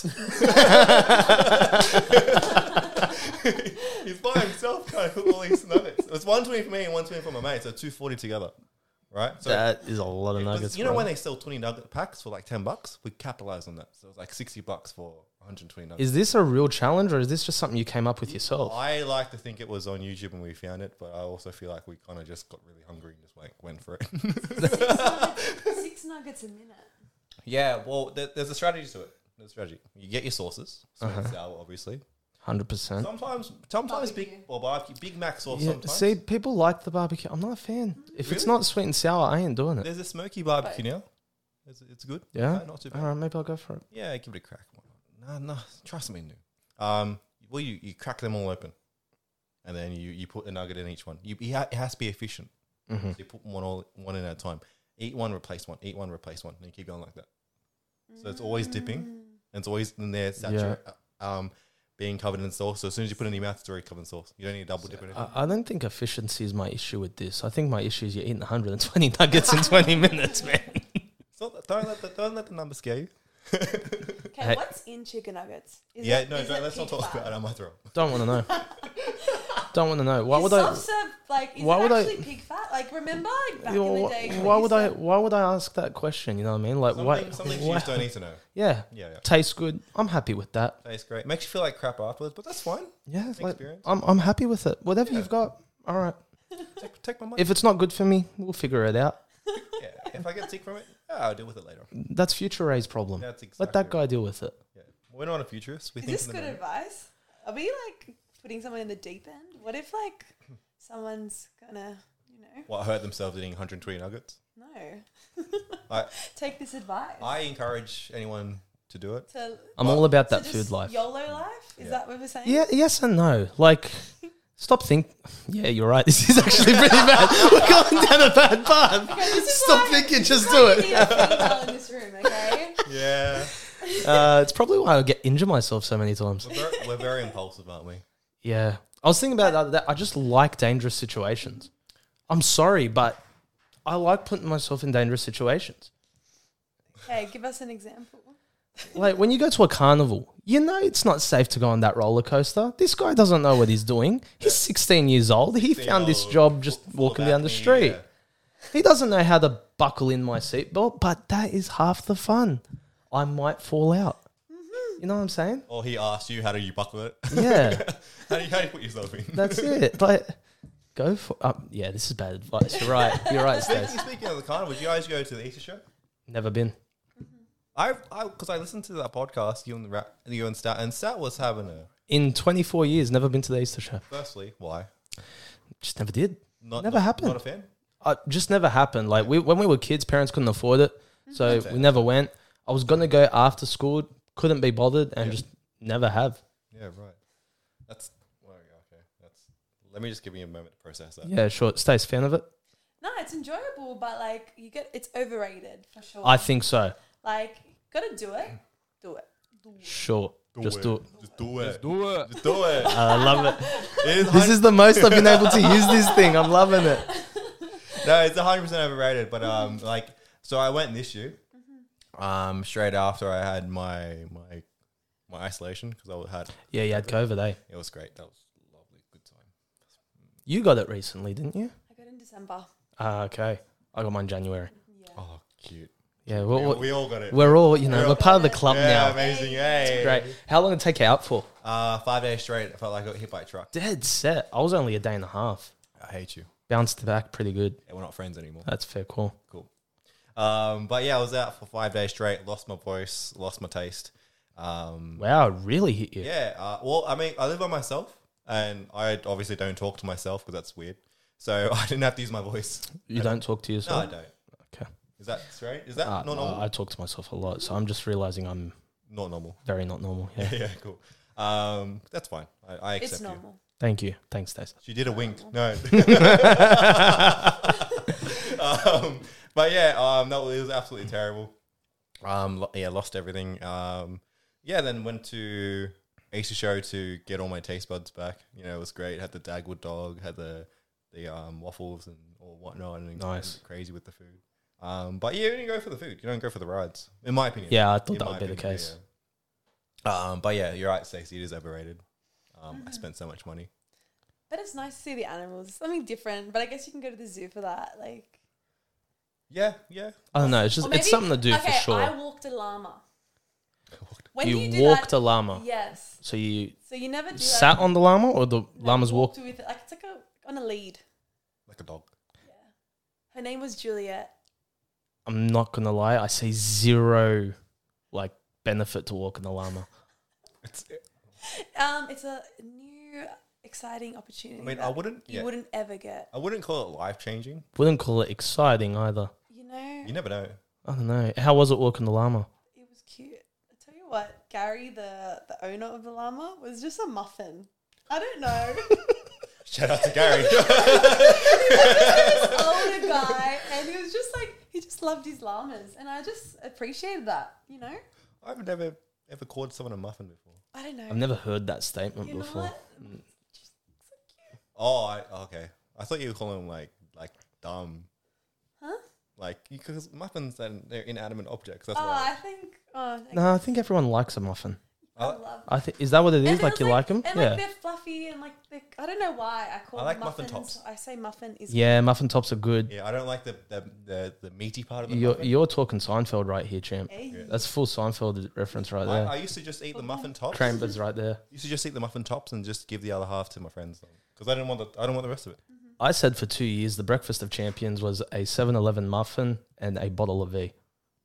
He's by himself trying to cook all these nuggets. It was one twenty for me and one twenty for my mate, so two forty together, right? So That is a lot of it was- nuggets. you know bro. when they sell twenty nugget packs for like ten bucks, we capitalized on that. So it was like sixty bucks for one hundred twenty nuggets. Is this a real challenge or is this just something you came up with yourself? I like to think it was on YouTube when we found it, but I also feel like we kind of just got really hungry and just like went for it. Six, nuggets, six nuggets a minute. Yeah, well, there, there's a strategy to it. There's a strategy. You get your sauces, sweet and Uh-huh. sour, obviously. one hundred percent. Sometimes, sometimes Barbecue. big, well, barbecue, Big Mac sauce. Yeah, sometimes see, people like the barbecue. I'm not a fan. If it's Really? not sweet and sour, I ain't doing it. there's a smoky barbecue now. It's, it's good. Yeah? not too bad. All right, maybe I'll go for it. Yeah, give it a crack. No, no, try something new. Um, well, you, you crack them all open, and then you, you put a nugget in each one. You, you ha- it has to be efficient. Mm-hmm. So you put one all one in at a time. Eat one, replace one. Eat one, replace one, and you keep going like that. So it's always dipping, and it's always in there. Saturate. Um, being covered in sauce. So as soon as you put it in your mouth, it's already covered in sauce. You don't need to double dip it in. I, I don't think efficiency is my issue with this. I think my issue is you're eating one hundred twenty nuggets in twenty minutes, man. So don't let the don't let the numbers scare you. Okay, Hey. what's in chicken nuggets? Is Yeah, it- no, is don't, it let's not pig talk fat? about it. I might throw. Don't want to know. Don't want to know. Why Is would I? soft serve, like, is why it would I- actually pig fat? Like, remember, like, back Yeah, in the why, day. when why you would I? used to- Why would I ask that question? You know what I mean? Like, Something, why? something you why- just don't need to know. Yeah, Yeah, yeah. tastes good. I'm happy with that. Tastes great. Makes you feel like crap afterwards, but that's fine. Yeah, it's like, Experience. I'm I'm happy with it. Whatever Yeah. you've got, all right. Take, take my money. If it's not good for me, we'll figure it out. yeah, if I get sick from it, yeah, I'll deal with it later. That's Future Ray's problem. That's exactly Let that guy right. deal with it. Yeah. We're not a futurist. We Is think this in the good moment. advice? Are we, like, putting someone in the deep end? What if, like, someone's gonna, you know, What, hurt themselves eating one hundred twenty nuggets? no. I Take this advice. I encourage anyone to do it. to, I'm Well, all about to that just food life. YOLO life? Is Yeah. that what we're saying? Yeah, yes and no. Like, stop think. Yeah, you're right. This is actually pretty bad. We're going down a bad path. Okay, this is Stop why- thinking. Just this is do why we need it. a female in this room, okay? Yeah. Uh, it's probably why I get injure myself so many times. We're very, we're very impulsive, aren't we? Yeah, I was thinking about the other day. I just like dangerous situations. I'm sorry, but I like putting myself in dangerous situations. Okay, give us an example. Like when you go to a carnival, you know it's not safe to go on that roller coaster. This guy doesn't know what he's doing. He's sixteen years old. He found this job just Full- full walking down the apnea, street. yeah. He doesn't know how to buckle in my seatbelt, but that is half the fun. I might fall out. You know what I'm saying? Or he asked you, how do you buckle it? Yeah, how, do you, how do you put yourself in? that's it. Like, go for. Um, yeah, this is bad advice. You're right. You're right, Stace. Speaking, speaking of the carnival, did you guys go to the Easter show? Never been. I, I, because I listened to that podcast, you and the rap, you and Stat, and Stat was having a. In twenty-four years, never been to the Easter show. Firstly, why? Just never did. Not, Never not, happened. Not a fan. Uh, just never happened. Like we, when we were kids, parents couldn't afford it, so Fair. we never went. I was gonna go after school, couldn't be bothered, and Yeah. just never have. Yeah, right. That's well, yeah, okay. That's. Let me just give you a moment to process that. Yeah, sure. Stace, fan of it? No, it's enjoyable, but like you get it's overrated for sure. I think so. like gotta do it, do it. Sure, just do it. Just do it. Do it. Just do it. I love it. It is This is the most I've been able to use this thing. I'm loving it. No, it's one hundred percent overrated. But um, like, so I went this year, um, straight after I had my my my isolation because I had Yeah, you had COVID, eh? it was great. That was lovely, good time. You got it recently, didn't you? I got in December. Ah, okay. I got mine January. Yeah. Oh, cute. Yeah, We, we're, all- we're, we all got it. we're all, you know, we're we're all- part of the club yeah, now. amazing. Hey, Great. How long did it take you out for? Uh, five days straight. I felt like I got hit by a truck. Dead set. I was only a day and a half. I hate you. Bounced back pretty good. Yeah, we're not friends anymore. That's fair call. Cool. Um, but yeah, I was out for five days straight. Lost my voice. Lost my taste. Um, Wow, it really hit you. Yeah. Uh, well, I mean, I live by myself, and I obviously don't talk to myself because that's weird. So I didn't have to use my voice. You don't talk to No, I yourself? don't. Okay. Is that straight? Is that Uh, not normal? I talk to myself a lot, so I'm just realizing I'm not normal. very not normal. Yeah. Yeah, cool. Um, that's fine. I, I accept It's you. normal. Thank you. Thanks, Stacey. She did a wink. No. um, but yeah, um, no, it was absolutely terrible. Um, lo- yeah, lost everything. Um, yeah, then went to Easter show to get all my taste buds back. You know, it was great. Had the Dagwood dog, had the the um, waffles and or whatnot, and Nice. went crazy with the food. Um, but yeah, you don't go for the food. You don't go for the rides, in my opinion. Yeah, I thought In that my would be the opinion, case. yeah. Um, but yeah, you're right, Stacey. It is overrated. Um, I spent so much money. But it's nice to see the animals. Something different. But I guess you can go to the zoo for that. Like Yeah, yeah. I don't know. It's just Or it's maybe- something to do okay, for sure. I walked a llama. When you do you do walked that? a llama, Yes. so you So you never do sat that. on the llama, or the No, llamas walked. with it. Like it's like a on a lead. Like a dog. Yeah. Her name was Juliet. I'm not gonna lie. I see zero like benefit to walking the llama. It's, Um, it's a new exciting opportunity. I mean, that I wouldn't. You Yeah, wouldn't ever get. I wouldn't call it life changing. Wouldn't call it exciting either. You know, You never know. I don't know. How was it walking the llama? it was cute. I tell you what, Gary, the the owner of the llama, was just a muffin. I don't know. Shout out to Gary. This older guy, and he was just like he just loved his llamas, and I just appreciated that. You know, I've never ever called someone a muffin before. I don't know. I've never heard that statement You know before. what? Mm. Oh, I, okay. I thought you were calling them like like dumb. Huh? Like because muffins and they're inanimate objects. That's Oh, why. I think. Oh, okay. No, I think everyone likes a muffin. I I- love. I think is that what it And is? then Like it's you like them? And Yeah. like they're fluffy and like they I don't know why I call I them like muffin muffins. tops. I say muffin is Yeah, muffin tops are good. Yeah, I don't like the the, the, the meaty part of the You're muffin. you're talking Seinfeld right here, champ. Hey. Yeah. That's full Seinfeld reference right I, there. I used to just eat the muffin tops. Chambers right there. used to just eat the muffin tops and just give the other half to my friends because I didn't want the I don't want the rest of it. I said for two years the breakfast of champions was a seven eleven muffin and a bottle of V.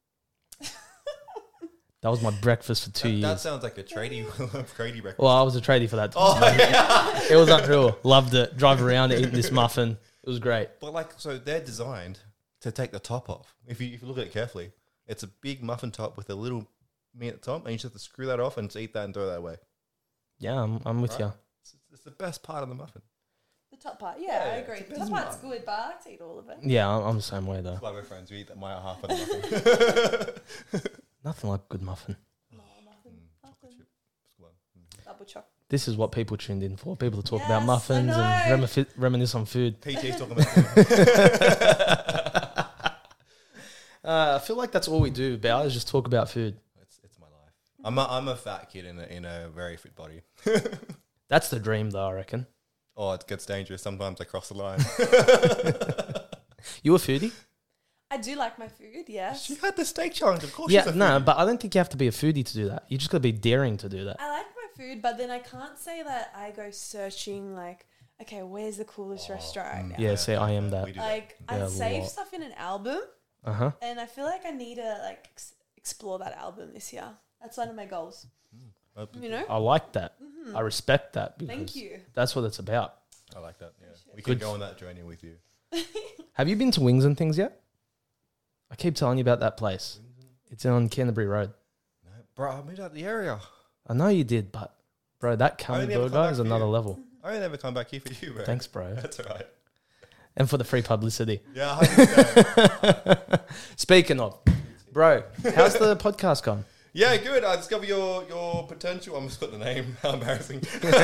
That was my breakfast for two That, that years. sounds like a tradie tradie breakfast. Well, I was a tradie for that time. Oh yeah. It was unreal. Loved it. Drive around eating this muffin. It was great. But like, so they're designed to take the top off. If you if you look at it carefully, it's a big muffin top with a little meat at the top, and you just have to screw that off and just eat that and throw that away. Yeah, I'm, I'm with Right. you. It's, it's the best part of the muffin. The top part. Yeah, Yeah, I agree. it's The the top best part's part. good, but I like to eat all of it. Yeah, I'm, I'm the same way though. That's why we're friends. We eat that my half of the muffin. Nothing like a good muffin. No, muffin. Muffin. Double choc. This is what people tuned in for. People to talk about Yes, muffins I and know. remifi- reminisce on food. P T's talking about food. Uh, I feel like that's all we do, Bao, is just talk about food. It's it's my life. I'm a, I'm a fat kid in a in a very fit body. That's the dream, though, I reckon. Oh, it gets dangerous. Sometimes I cross the line. You a foodie? I do like my food, yes. She had the steak challenge, of course. Yeah, she's a no, foodie. but I don't think you have to be a foodie to do that. You just got to be daring to do that. I like my food, but then I can't say that I go searching like, okay, where's the coolest restaurant right now? Yeah, see, I am that. We do Like Yeah, I a save lot. stuff in an album, Uh huh. and I feel like I need to like ex- explore that album this year. That's one of my goals. that. You know. I like that. I respect that. Because Thank you. That's what it's about. I like that. Yeah, we Good. can go on that journey with you. Have you been to Wings and Things yet? I keep telling you about that place. It's on Canterbury Road. No, bro, I moved out of the area. I know you did, but bro, that curry only ever come burger back is for another you. level. I will never come back here for you, bro. Thanks, bro. That's all right. And for the free publicity. Yeah, one hundred percent. Speaking of, bro, how's the podcast gone? Yeah, good. I discover your your potential. I almost got the name. How embarrassing.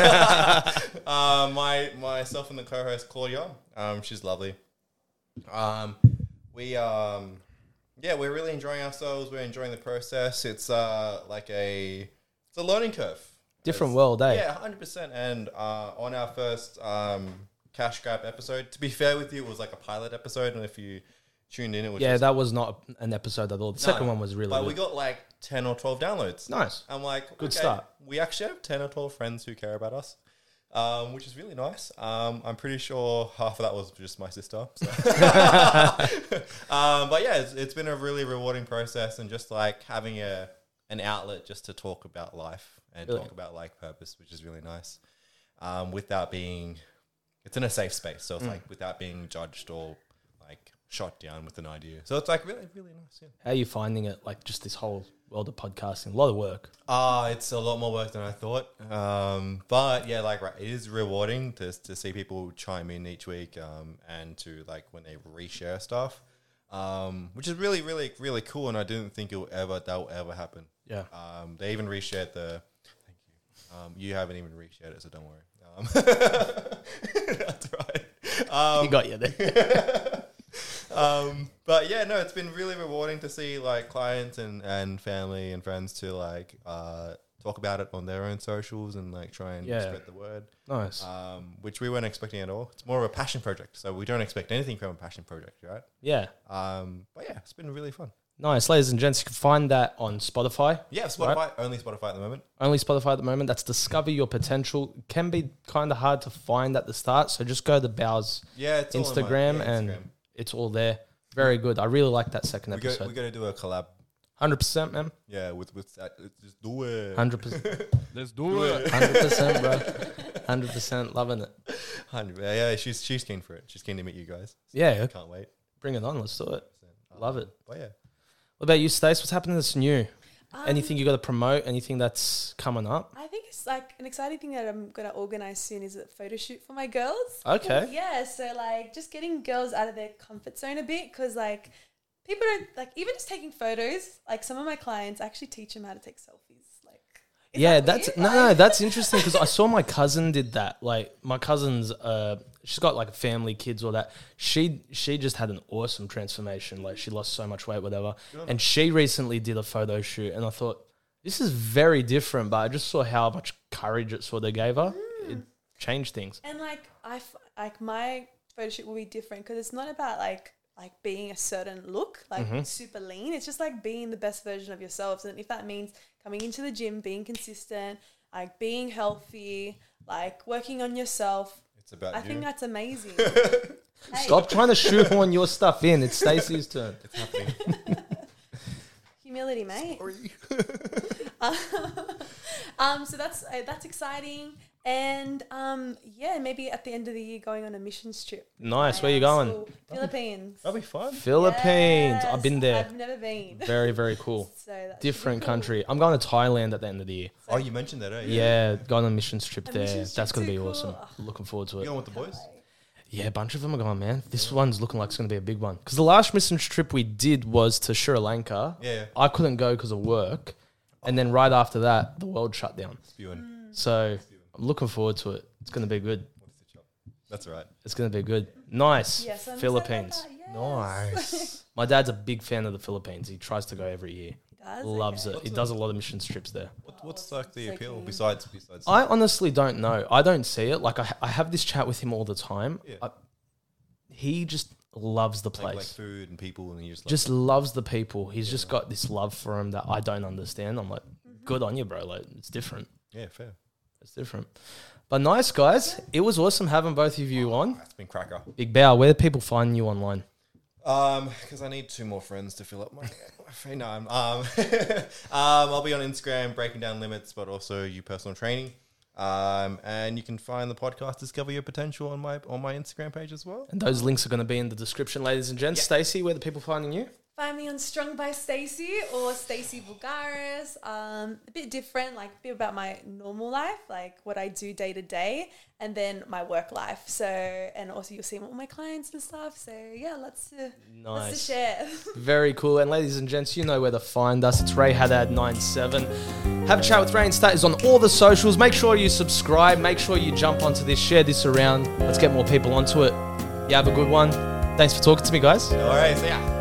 uh, my myself and the co-host Claudia. Um, she's lovely. Um, we um, yeah, we're really enjoying ourselves. We're enjoying the process. It's uh like a it's a learning curve. Different It's- world, eh? Yeah, one hundred percent. And uh, on our first um cash grab episode, to be fair with you, it was like a pilot episode, and if you tuned in, it was Yeah, just, that was not an episode at all. The second No, one was really but good. we got like ten or twelve downloads. Nice. I'm like, Good okay, start. We actually have ten or twelve friends who care about us, um, which is really nice. Um, I'm pretty sure half of that was just my sister. So. um, but yeah, it's, it's been a really rewarding process, and just like having a an outlet just to talk about life and Really? talk about like purpose, which is really nice, um, without being. It's in a safe space, so it's Mm. like without being judged or like shot down with an idea. So it's like really, really nice. Yeah. How are you finding it? Like just this whole world of podcasting, a lot of work. Ah, it's a lot more work than I thought. Um, but yeah, like right, it is rewarding to to see people chime in each week, um, and to like when they reshare stuff, um, which is really, really, really cool. And I didn't think it will ever that will ever happen. Yeah. Um, they even reshared the. Thank you. Um, you haven't even reshared it, so don't worry. Um, that's right. Um, You got you there. um, but yeah, no, it's been really rewarding to see like clients and, and family and friends to like uh, talk about it on their own socials and like try and Yeah. spread the word, Nice. um, which we weren't expecting at all. It's more of a passion project, so we don't expect anything from a passion project, right? Yeah. Um, but yeah, it's been really fun. Nice. Ladies and gents, you can find that on Spotify. Yeah, Spotify, only Spotify at the moment. Only Spotify at the moment. That's Discover Your Potential. Can be kind of hard to find at the start. So just go to Bow's Yeah, it's all on my- Instagram yeah, and Instagram. it's all there. Very good. I really like that second We got, episode. we got to do a collab. one hundred percent, man. Yeah, with with that. Just do it. one hundred percent. Let's do it. one hundred percent, bro. one hundred percent. Loving it. Hundred. Yeah, yeah, she's she's keen for it. She's keen to meet you guys. Yeah. Can't wait. Bring it on. Let's do it. Um, Love it. But yeah. What about you, Stace? What's happening that's new? Um, Anything you got to promote? Anything that's coming up? I think it's like an exciting thing that I'm gonna organize soon is a photo shoot for my girls. Okay. Yeah, so like just getting girls out of their comfort zone a bit because like people don't like even just taking photos. Like some of my clients I actually teach them how to take selfies. Like Is Yeah, that that's weird? no, Like- no, that's interesting because I saw my cousin did that. Like my cousin's, uh, she's got like a family, kids, all that. She she just had an awesome transformation. Like she lost so much weight, whatever. And she recently did a photo shoot, and I thought this is very different. But I just saw how much courage it sort of gave her. It changed things. And like I f- like my photo shoot will be different because it's not about like like being a certain look, like Mm-hmm. super lean. It's just like being the best version of yourselves. And if that means coming into the gym, being consistent, like being healthy, like working on yourself, It's about I you. think that's amazing. Hey, Stop trying to shoehorn your stuff in. It's Stacey's turn. It's happening. humility, mate. Sorry. Um, so that's uh, that's exciting. And um, yeah, maybe at the end of the year, going on a missions trip. Nice. Where you Yeah, going? so Philippines. That'll be fun. Philippines. Yes, I've been there. I've never been. Very, very cool. So that should be Different cool. country. I'm going to Thailand at the end of the year. Oh, you mentioned that, eh? Yeah, going on a missions trip A there. missions That's trip going to be too, awesome. cool. Looking forward to You it. going with the boys? Yeah, a bunch of them are going, man. This one's looking like it's going to be a big one. Because the last missions trip we did was to Sri Lanka. Yeah. I couldn't go because of work. And then right after that, the world shut down. Spewing. Mm. So I'm looking forward to it. It's going to be good. What is the chop? That's all right. It's going to be good. Nice. Yes, I'm Philippines. excited about that, yes. Nice. My dad's a big fan of the Philippines. He tries to go every year. He does, Loves okay. it. He does a lot of missions trips there. What, what's like the So appeal keen. besides besides? I honestly don't know. I don't see it. Like I, I have this chat with him all the time. Yeah. I, he just loves the like, place. like food and people, and you just, Just loves the people. He's just got this love for him that I don't understand. I'm like, Mm-hmm. good on you, bro. Like it's different. yeah, fair. It's different. But nice, guys. It was awesome having both of you on. That's been cracker. Big Bow, where do people find you online? Um, because I need two more friends to fill up my. my no, I'm, um, um, I'll be on Instagram breaking down limits, but also you personal training. Um, and you can find the podcast Discover Your Potential on my on my Instagram page as well. And those links are going to be in the description, ladies and gents. Stacey, where the people finding you? Find me on Strong by Stacey or Stacey Vulgaris. Um, a bit different, like a bit about my normal life, like what I do day to day, and then my work life. So, and also you'll see all my clients and stuff. So yeah, lots to lots to Nice. share. Very cool. And ladies and gents, you know where to find us. It's Ray Haddad ninety-seven. Have a chat with Ray and Stat is on all the socials. Make sure you subscribe. Make sure you jump onto this. Share this around. Let's get more people onto it. You have a good one. Thanks for talking to me, guys. All right, so yeah.